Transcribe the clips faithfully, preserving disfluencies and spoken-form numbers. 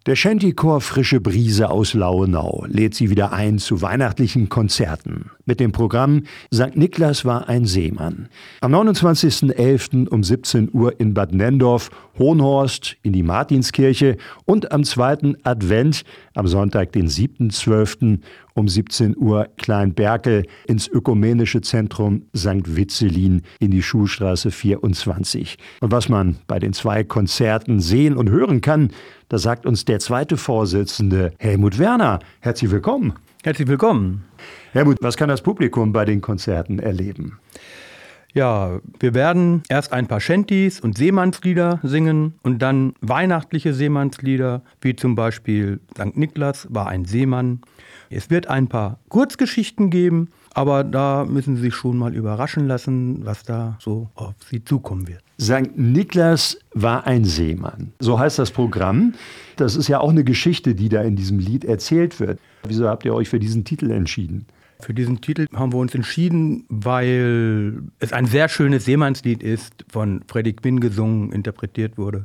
Der Shantychor Frische Brise aus Lauenau lädt Sie wieder ein zu weihnachtlichen Konzerten mit dem Programm Sankt Niklas war ein Seemann. Am neunundzwanzigsten elften um siebzehn Uhr in Bad Nenndorf, Hohenhorst in die Martinskirche und am zweiten Advent am Sonntag, den siebten zwölften um siebzehn Uhr Kleinberkel ins Ökumenische Zentrum Sankt Witzelin in die Schulstraße vierundzwanzig. Und was man bei den zwei Konzerten sehen und hören kann, das sagt uns der zweite Vorsitzende Helmut Werner. Herzlich willkommen. Herzlich willkommen. Helmut, was kann das Publikum bei den Konzerten erleben? Ja, wir werden erst ein paar Shantys und Seemannslieder singen und dann weihnachtliche Seemannslieder, wie zum Beispiel Sankt Niklas war ein Seemann. Es wird ein paar Kurzgeschichten geben, aber da müssen Sie sich schon mal überraschen lassen, was da so auf Sie zukommen wird. Sankt Niklas war ein Seemann. So heißt das Programm. Das ist ja auch eine Geschichte, die da in diesem Lied erzählt wird. Wieso habt ihr euch für diesen Titel entschieden? Für diesen Titel haben wir uns entschieden, weil es ein sehr schönes Seemannslied ist, von Freddie Quinn gesungen, interpretiert wurde.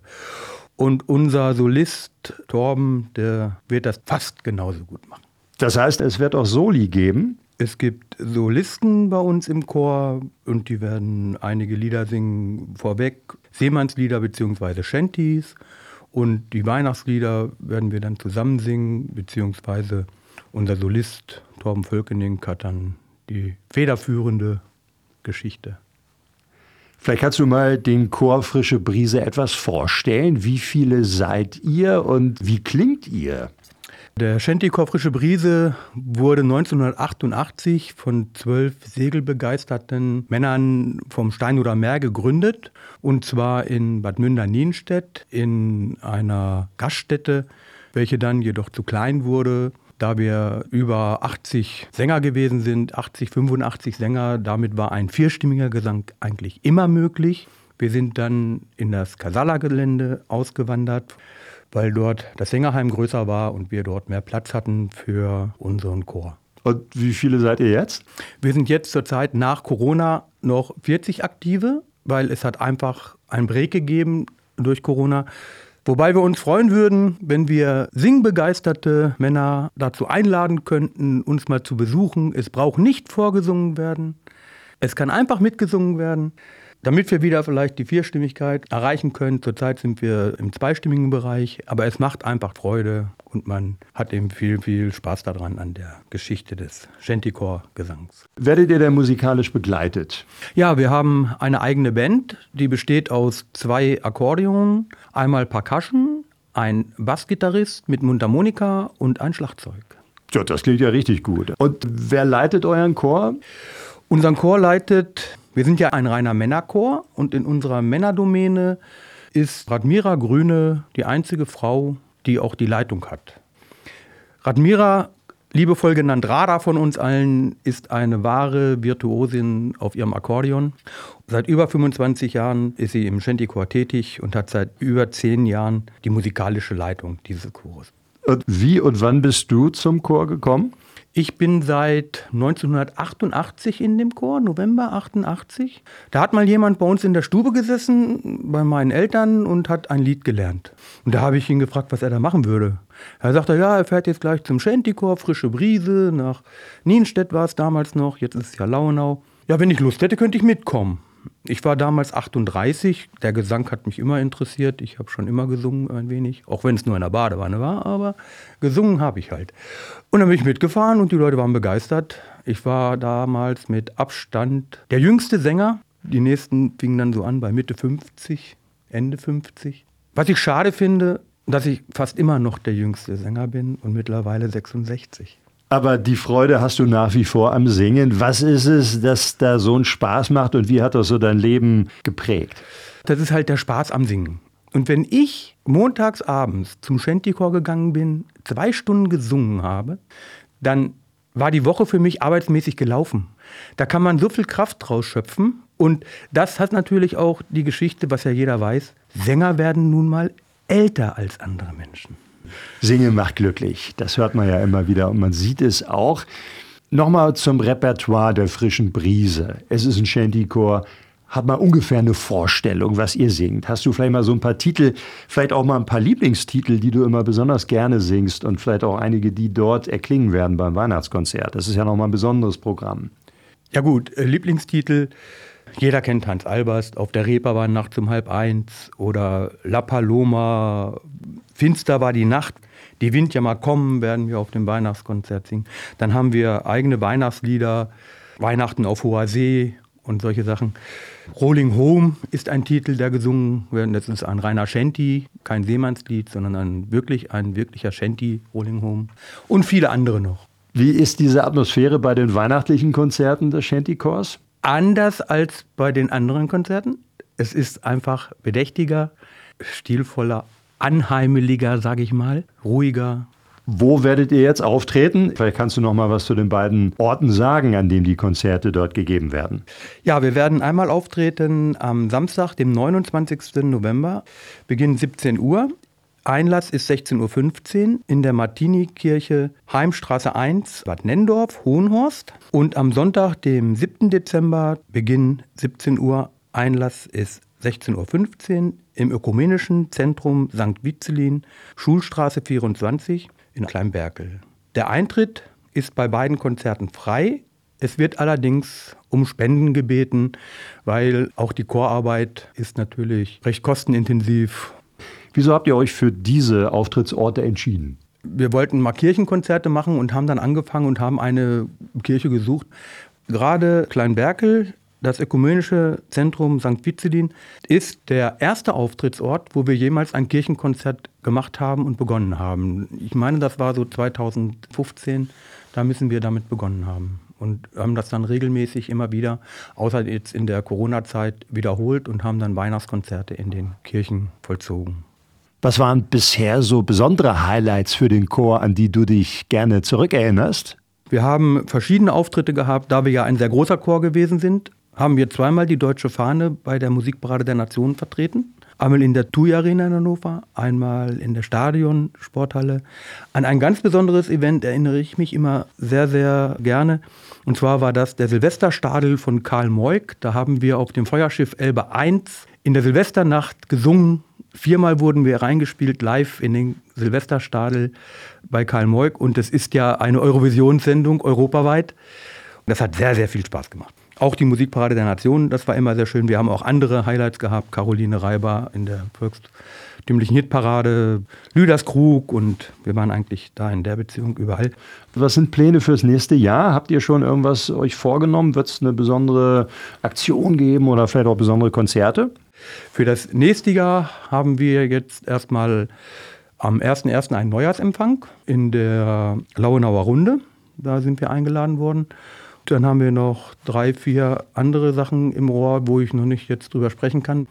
Und unser Solist Torben, der wird das fast genauso gut machen. Das heißt, es wird auch Soli geben? Es gibt Solisten bei uns im Chor und die werden einige Lieder singen vorweg, Seemannslieder bzw. Shantys. Und die Weihnachtslieder werden wir dann zusammen singen, beziehungsweise unser Solist Torben Völkening hat dann die federführende Geschichte. Vielleicht kannst du mal den Chor Frische Brise etwas vorstellen. Wie viele seid ihr und wie klingt ihr? Der Shantychor Frische Brise wurde neunzehnhundertachtundachtzig von zwölf segelbegeisterten Männern vom Steinhuder Meer gegründet. Und zwar in Bad Münder-Nienstedt in einer Gaststätte, welche dann jedoch zu klein wurde. Da wir über achtzig Sänger gewesen sind, achtzig, fünfundachtzig Sänger, damit war ein vierstimmiger Gesang eigentlich immer möglich. Wir sind dann in das Casala-Gelände ausgewandert, weil dort das Sängerheim größer war und wir dort mehr Platz hatten für unseren Chor. Und wie viele seid ihr jetzt? Wir sind jetzt zurzeit nach Corona noch vierzig Aktive, weil es hat einfach einen Break gegeben durch Corona. Wobei wir uns freuen würden, wenn wir singbegeisterte Männer dazu einladen könnten, uns mal zu besuchen. Es braucht nicht vorgesungen werden. Es kann einfach mitgesungen werden, damit wir wieder vielleicht die Vierstimmigkeit erreichen können. Zurzeit sind wir im zweistimmigen Bereich, aber es macht einfach Freude und man hat eben viel, viel Spaß daran an der Geschichte des Shantychor-Gesangs. Werdet ihr denn musikalisch begleitet? Ja, wir haben eine eigene Band, die besteht aus zwei Akkordeonen, einmal Percussion, ein Bassgitarrist mit Mundharmonika und ein Schlagzeug. Ja, das klingt ja richtig gut. Und wer leitet euren Chor? Unseren Chor leitet, wir sind ja ein reiner Männerchor und in unserer Männerdomäne ist Radmira Grüne die einzige Frau, die auch die Leitung hat. Radmira, liebevoll genannt Rada von uns allen, ist eine wahre Virtuosin auf ihrem Akkordeon. Seit über fünfundzwanzig Jahren ist sie im Shantychor tätig und hat seit über zehn Jahren die musikalische Leitung dieses Chores. Und wie und wann bist du zum Chor gekommen? Ich bin seit neunzehnhundertachtundachtzig in dem Chor, November achtundachtzig. Da hat mal jemand bei uns in der Stube gesessen, bei meinen Eltern, und hat ein Lied gelernt. Und da habe ich ihn gefragt, was er da machen würde. Er sagte, ja, er fährt jetzt gleich zum Shantychor, Frische Brise, nach Nienstedt war es damals noch, jetzt ist es ja Lauenau. Ja, wenn ich Lust hätte, könnte ich mitkommen. Ich war damals achtunddreißig, der Gesang hat mich immer interessiert, ich habe schon immer gesungen ein wenig, auch wenn es nur in der Badewanne war, aber gesungen habe ich halt. Und dann bin ich mitgefahren und die Leute waren begeistert. Ich war damals mit Abstand der jüngste Sänger, die nächsten fingen dann so an bei Mitte fünfzig, Ende fünfzig. Was ich schade finde, dass ich fast immer noch der jüngste Sänger bin und mittlerweile sechsundsechzig. Aber die Freude hast du nach wie vor am Singen. Was ist es, das da so einen Spaß macht und wie hat das so dein Leben geprägt? Das ist halt der Spaß am Singen. Und wenn ich montags abends zum Shantychor gegangen bin, zwei Stunden gesungen habe, dann war die Woche für mich arbeitsmäßig gelaufen. Da kann man so viel Kraft draus schöpfen. Und das hat natürlich auch die Geschichte, was ja jeder weiß, Sänger werden nun mal älter als andere Menschen. Singen macht glücklich, das hört man ja immer wieder und man sieht es auch. Nochmal zum Repertoire der Frischen Brise. Es ist ein Shantychor hab mal ungefähr eine Vorstellung, was ihr singt. Hast du vielleicht mal so ein paar Titel, vielleicht auch mal ein paar Lieblingstitel, die du immer besonders gerne singst und vielleicht auch einige, die dort erklingen werden beim Weihnachtskonzert? Das ist ja nochmal ein besonderes Programm. Ja gut, äh, Lieblingstitel, jeder kennt Hans Alberst, Auf der Reeperbahn nachts um halb eins oder La Paloma, Finster war die Nacht, Die Wind ja mal kommen, werden wir auf dem Weihnachtskonzert singen. Dann haben wir eigene Weihnachtslieder, Weihnachten auf hoher See und solche Sachen. Rolling Home ist ein Titel, der gesungen wird. Das ist ein reiner Shanty, kein Seemannslied, sondern ein wirklich ein wirklicher Shanty, Rolling Home. Und viele andere noch. Wie ist diese Atmosphäre bei den weihnachtlichen Konzerten des Shanty-Chors? Anders als bei den anderen Konzerten. Es ist einfach bedächtiger, stilvoller, anheimeliger, sage ich mal, ruhiger. Wo werdet ihr jetzt auftreten? Vielleicht kannst du noch mal was zu den beiden Orten sagen, an denen die Konzerte dort gegeben werden. Ja, wir werden einmal auftreten am Samstag, dem neunundzwanzigsten November, Beginn siebzehn Uhr. Einlass ist sechzehn Uhr fünfzehn in der Martini-Kirche Heimstraße eins, Bad Nenndorf, Hohenhorst. Und am Sonntag, dem siebten Dezember, Beginn siebzehn Uhr. Einlass ist sechzehn Uhr fünfzehn im Ökumenischen Zentrum Sankt Vizelin, Schulstraße vierundzwanzig in Kleinberkel. Der Eintritt ist bei beiden Konzerten frei. Es wird allerdings um Spenden gebeten, weil auch die Chorarbeit ist natürlich recht kostenintensiv. Wieso habt ihr euch für diese Auftrittsorte entschieden? Wir wollten mal Kirchenkonzerte machen und haben dann angefangen und haben eine Kirche gesucht. Gerade Kleinberkel, das Ökumenische Zentrum Sankt Vizelin, ist der erste Auftrittsort, wo wir jemals ein Kirchenkonzert gemacht haben und begonnen haben. Ich meine, das war so zweitausendfünfzehn, da müssen wir damit begonnen haben. Und haben das dann regelmäßig immer wieder, außer jetzt in der Corona-Zeit, wiederholt und haben dann Weihnachtskonzerte in den Kirchen vollzogen. Was waren bisher so besondere Highlights für den Chor, an die du dich gerne zurückerinnerst? Wir haben verschiedene Auftritte gehabt, da wir ja ein sehr großer Chor gewesen sind, haben wir zweimal die deutsche Fahne bei der Musikparade der Nationen vertreten. Einmal in der T U I Arena in Hannover, einmal in der Stadion Sporthalle. An ein ganz besonderes Event erinnere ich mich immer sehr, sehr gerne. Und zwar war das der Silvesterstadel von Karl Moik. Da haben wir auf dem Feuerschiff Elbe eins in der Silvesternacht gesungen. Viermal wurden wir reingespielt live in den Silvesterstadel bei Karl Moik. Und es ist ja eine Eurovisionssendung europaweit. Das hat sehr, sehr viel Spaß gemacht. Auch die Musikparade der Nationen, das war immer sehr schön. Wir haben auch andere Highlights gehabt. Caroline Reiber in der volkstümlichen Hitparade, Lüders Krug, und wir waren eigentlich da in der Beziehung überall. Was sind Pläne fürs nächste Jahr? Habt ihr schon irgendwas euch vorgenommen? Wird es eine besondere Aktion geben oder vielleicht auch besondere Konzerte? Für das nächste Jahr haben wir jetzt erstmal am ersten ersten einen Neujahrsempfang in der Lauenauer Runde. Da sind wir eingeladen worden. Dann haben wir noch drei, vier andere Sachen im Rohr, wo ich noch nicht jetzt drüber sprechen kann.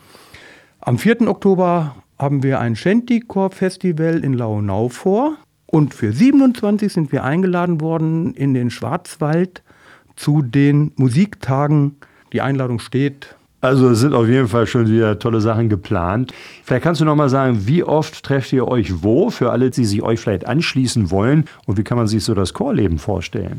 Am vierten Oktober haben wir ein Shanty-Chor-Festival in Lauenau vor. Und für siebenundzwanzig sind wir eingeladen worden in den Schwarzwald zu den Musiktagen. Die Einladung steht. Also es sind auf jeden Fall schon wieder tolle Sachen geplant. Vielleicht kannst du noch mal sagen, wie oft trefft ihr euch wo, für alle, die sich euch vielleicht anschließen wollen? Und wie kann man sich so das Chorleben vorstellen?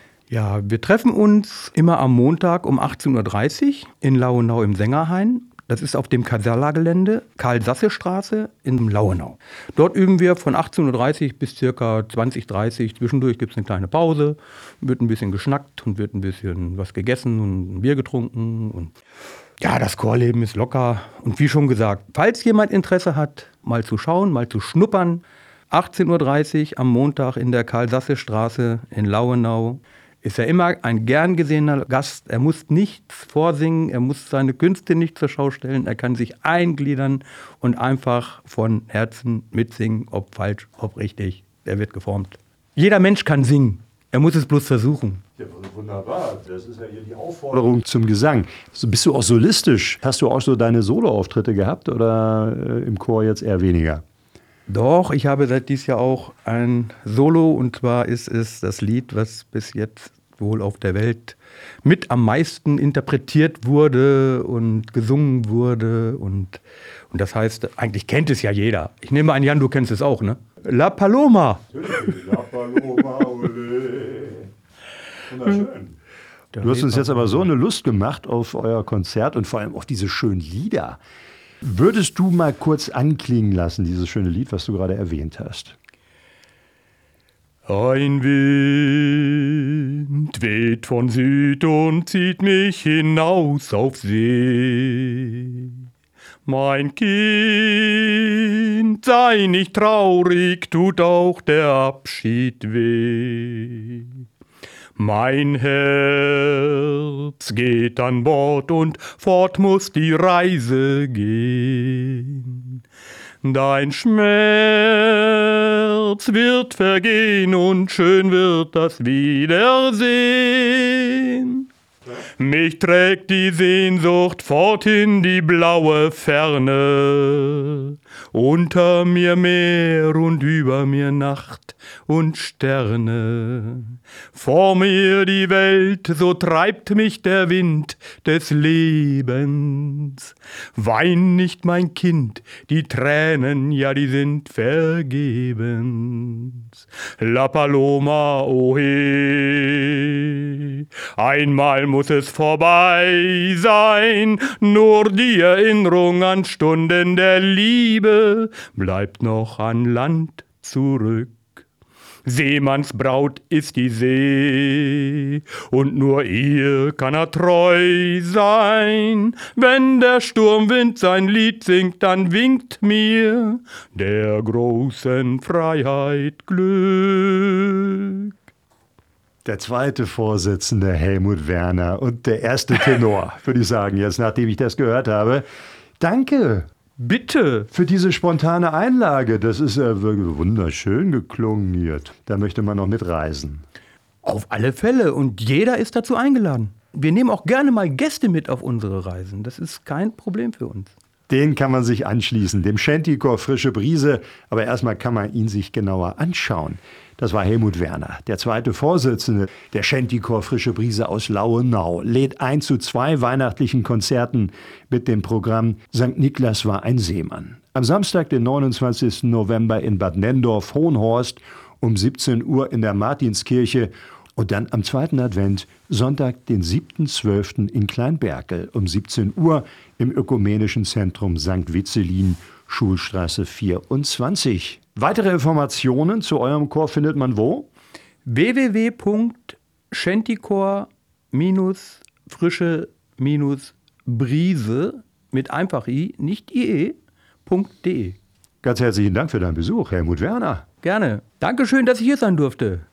Ja, wir treffen uns immer am Montag um achtzehn Uhr dreißig in Lauenau im Sängerhain. Das ist auf dem Casella-Gelände, Karl-Sasse-Straße in Lauenau. Dort üben wir von achtzehn Uhr dreißig bis ca. zwanzig Uhr dreißig. Zwischendurch gibt es eine kleine Pause, wird ein bisschen geschnackt und wird ein bisschen was gegessen und ein Bier getrunken. Und ja, das Chorleben ist locker. Und wie schon gesagt, falls jemand Interesse hat, mal zu schauen, mal zu schnuppern, achtzehn Uhr dreißig am Montag in der Karl-Sasse-Straße in Lauenau. Ist er immer ein gern gesehener Gast. Er muss nichts vorsingen, er muss seine Künste nicht zur Schau stellen. Er kann sich eingliedern und einfach von Herzen mitsingen, ob falsch, ob richtig. Er wird geformt. Jeder Mensch kann singen. Er muss es bloß versuchen. Ja, wunderbar. Das ist ja hier die Aufforderung zum Gesang. So, bist du auch solistisch? Hast du auch so deine Soloauftritte gehabt oder äh, im Chor jetzt eher weniger? Doch, ich habe seit dieses Jahr auch ein Solo, und zwar ist es das Lied, was bis jetzt wohl auf der Welt mit am meisten interpretiert wurde und gesungen wurde. Und, und das heißt, eigentlich kennt es ja jeder. Ich nehme an, Jan, du kennst es auch, ne? La Paloma. La Paloma, ole. Wunderschön. Der Du hast uns Reeperbahn. jetzt aber so eine Lust gemacht auf euer Konzert und vor allem auf diese schönen Lieder. Würdest du mal kurz anklingen lassen, dieses schöne Lied, was du gerade erwähnt hast? Ein Wind weht von Süd und zieht mich hinaus auf See. Mein Kind, sei nicht traurig, tut auch der Abschied weh. Mein Herz geht an Bord und fort muss die Reise gehen. Dein Schmerz wird vergehen und schön wird das Wiedersehen. Mich trägt die Sehnsucht fort in die blaue Ferne. Unter mir Meer und über mir Nacht und Sterne. Vor mir die Welt, so treibt mich der Wind des Lebens. Wein nicht, mein Kind, die Tränen, ja, die sind vergebens. La Paloma, ohe, einmal muss es vorbei sein, nur die Erinnerung an Stunden der Liebe bleibt noch an Land zurück. Seemannsbraut ist die See, und nur ihr kann er treu sein. Wenn der Sturmwind sein Lied singt, dann winkt mir der großen Freiheit Glück. Der zweite Vorsitzende Helmut Werner und der erste Tenor, würde ich sagen, jetzt nachdem ich das gehört habe. Danke. Bitte. Für diese spontane Einlage, das ist ja wirklich wunderschön geklungen hier. Da möchte man noch mitreisen. Auf alle Fälle, und jeder ist dazu eingeladen. Wir nehmen auch gerne mal Gäste mit auf unsere Reisen. Das ist kein Problem für uns. Den kann man sich anschließen, dem Shantychor Frische Brise. Aber erstmal kann man ihn sich genauer anschauen. Das war Helmut Werner, der zweite Vorsitzende der Shantychor Frische Brise aus Lauenau, lädt ein zu zwei weihnachtlichen Konzerten mit dem Programm Sankt Niklas war ein Seemann. Am Samstag, den neunundzwanzigsten November in Bad Nendorf-Hohenhorst um siebzehn Uhr in der Martinskirche und dann am zweiten Advent, Sonntag, den siebten zwölften in Kleinberkel um siebzehn Uhr im Ökumenischen Zentrum Sankt Witzelin, Schulstraße vierundzwanzig. Weitere Informationen zu eurem Chor findet man wo? w w w punkt shantychor frische Brise mit einfach i, nicht ie, .de. Ganz herzlichen Dank für deinen Besuch, Helmut Werner. Gerne. Dankeschön, dass ich hier sein durfte.